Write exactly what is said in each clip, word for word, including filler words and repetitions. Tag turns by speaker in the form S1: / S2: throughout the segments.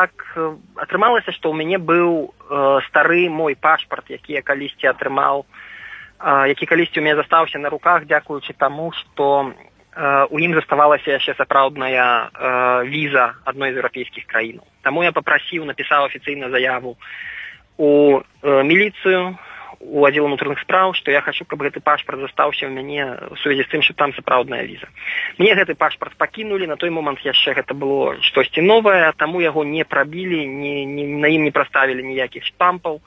S1: так атрымалася, што ў мяне быў э, стары мой пашпарт, які я калісьці атрымаў, э, які калісьці ў мяне застаўся на руках, дзякуючы таму, што э, у ім заставалася яшчэ сапраўдная э, віза адной з еўрапейскіх краінаў. Таму я папрасіў, напісаў афіцыйна заяву у э, міліцыю, у аддзел унутраных спраў, што я хачу, каб гэты пашпарт застаўся ў мяне ў сувязі з тым, што там сапраўдная віза. Мне гэты пашпарт пакінулі, на той момант яшчэ гэта было штосьці новае, таму яго не прабілі, не, не, на ім не праставілі ніякіх штампаў,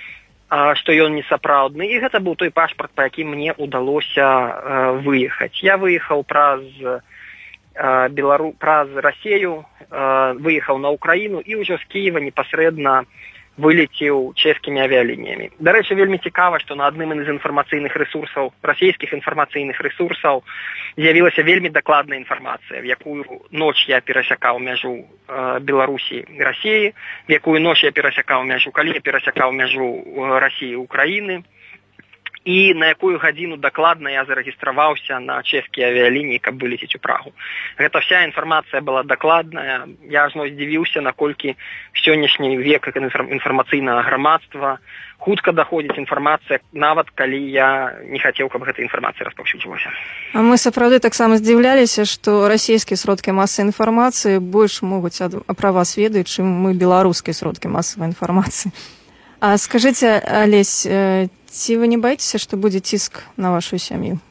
S1: а, што ён не сапраўдны. І гэта быў той пашпарт, па якім мне ўдалося а, выехаць. Я выехаў праз, а, Белару... праз Расею, а, выехаў на Украіну і ўжо з Кіева непасрэдна вылеціў чэшскімі авіялініямі. Дарэчы, вельмі цікава, што на адным з інфармацыйных рэсурсаў, расійскіх інфармацыйных рэсурсаў з'явілася вельмі дакладная інфармацыя, в якую ноч я перасякаў мяжу э, Беларусі і Расіі, в якую ноч я перасякаў мяжу, калі я перасякаў мяжу Расіі і Украіны, і на якую гадзіну дакладна я зарэгістраваўся на чэшскія авіялініі, каб вылеціць у Прагу. Гэта вся інфармацыя была дакладная. Я ажно здзівіўся, наколькі сённяшні век інфармацыйнага грамадства хутка даходзіць інфармацыя, нават калі я не хацеў, каб гэта інфармацыя распаўсюджвалася.
S2: А мы сапраўды таксама здзіўляліся, што расійскія сродкі масавай інфармацыі больш могуць пра вас ведаць, чым мы беларускія сродкі масавай інфармацыі. А скажыце, Алесь, ці вы не баіцеся, што будзе ціск на вашу сям'ю?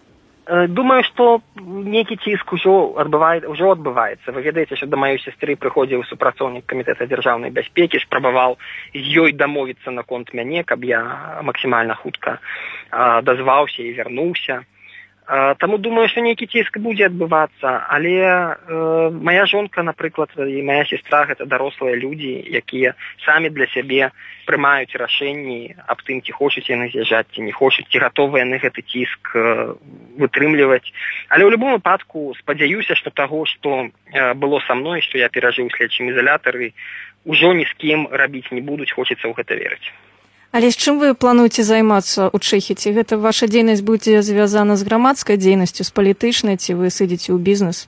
S1: Думаю, што нейкі ціск ужо адбываецца, ужо адбываецца. Вы ведаеце, што да маёй сястры прыходзіў супрацоўнік камітэта дзяржаўнай бяспекі, спрабаваў з ёй дамовіцца наконт мяне, каб я максімальна хутка дазваўся і вярнуўся. Таму думаю, што нейкі ціск будзе адбывацца, але э, моя жонка, напрыклад, і моя сестра гэта дарослыя людзі, якія самі для сябе прымаюць рашэнні аб тым, ці хочуць яны з'язджаць, ці не хочуць, ці гатовыя яны гэты ціск э, вытрымліваць. Але ў любым выпадку спадзяюся, што таго, што э, было са мной, што я перажыў у следчым ізалятары, ужо ні з кім рабіць не будуць, хочацца ў гэта верыць.
S2: Але з чым вы плануеце займацца ў Чэхіі? Ці гэта ваша дзейнасць будзе звязана з грамадскай дзейнасцю, з палітычнай, ці вы сыдзеце ў бізнес?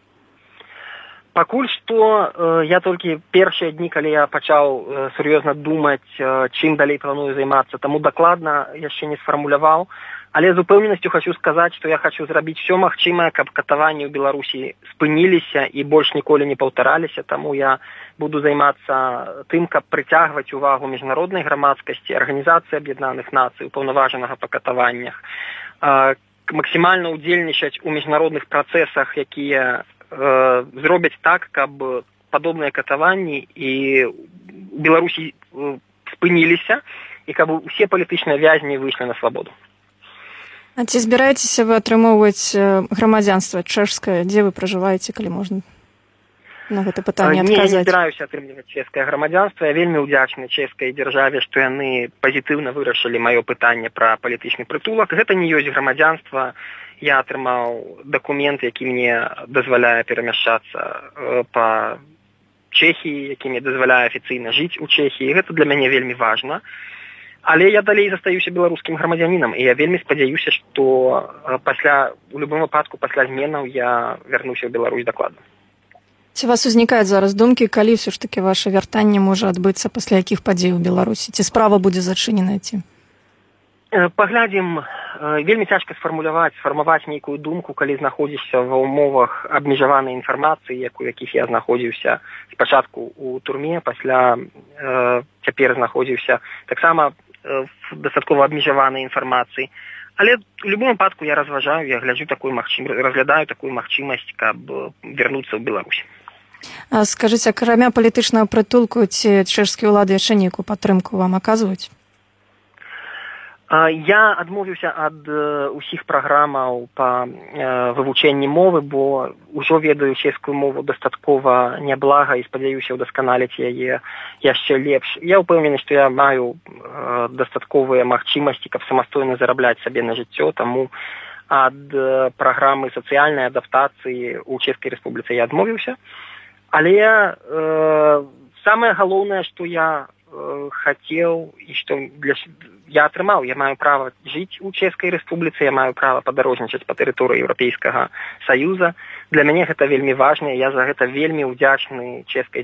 S1: Пакуль што э, я толькі першыя дні, калі я пачаў э, сур'ёзна думаць, э, чым далей планую займацца, таму дакладна яшчэ не сфармуляваў. Але з упэўненасцю хочу сказаць, што я хочу зрабіць все магчымае, каб катаванні ў Беларусі спыніліся і больш ніколі не паўтараліся, таму я буду займацца тым, каб прыцягваць увагу міжнароднай грамадскасці, арганізацыі Аб'яднаных Нацый, упаўнаважанага па катаваннях, э, максімальна ўдзельнічаць у міжнародных працэсах, якія э, зробяць так, каб падобныя катаванні і ў Беларусі э, спыніліся і каб усе палітычныя вязні выйшлі на свабоду.
S2: А ці збіраецеся вы атрымоўваць грамадзянства чэшскае? Дзе вы пражываеце, калі можна на гэта пытанне адказаць?
S1: Не, не збіраюся атрымліваць чэшскае грамадзянства. Я вельмі ўдзячны чэшскай дзяржаве, што яны пазітыўна вырашылі маё пытанне пра палітычны прытулак. Гэта не ёсць грамадзянства. Я атрымаў дакумент, які мне дазваляе перамяшчацца па Чэхіі, які мне дазваляе афіцыйна жыць у Чэхіі. Гэта для мяне вельмі важна. Але я далей застаюся беларускім грамадзянінам, і я вельмі спадзяюся, што пасля, у любым выпадку, пасля зменаў я вярнуся ў Беларусь дакладна.
S2: Ці вас узнікаюць зараз думкі, калі ўсё ж такі ваше вяртанне можа адбыцца пасля якіх падзей у Беларусі? Ці справа будзе зачыненая ці?
S1: Паглядзім, вельмі цяжка сфармуляваць, сфармаваць нейкую думку, калі знаходзішся ва ўмовах абмежаванай інфармацыі, як у якіх я знаходзіўся спачатку ў турме, пасля э, цяпер знаходзіўся таксама в дастаткова абмежаванай інфармацыі. Але в любым выпадку я разважаю, я гляджу такую магчым... разглядаю такую магчымасць, каб вярнуцца ў Беларусь.
S2: А скажыце, акрамя палітычнага прытулку, ці чэшскія ўлады яшчэ нейкую падтрымку вам аказваюць?
S1: Я адмовіўся ад усіх праграмаў па вывучэнні мовы, бо ўжо ведаю чэшскую мову дастаткова няблага і спадзяюся ўдасканаліць яе яшчэ лепш. Я ўпэўнены, што я маю дастатковыя магчымасці, каб самастойна зарабляць сабе на жыццё, таму ад праграмы сацыяльнай адаптацыі ў Чэшскай Рэспубліцы я адмовіўся. Але э, самае галоўнае, што я хацеў і што для я атрымаў, я маю права жыць у Чэшскай Рэспубліцы, я маю права падарожнічаць па тэрыторыі Еўрапейскага Саюза. Для мяне гэта вельмі важна, я за гэта вельмі ўдзячны чэшскай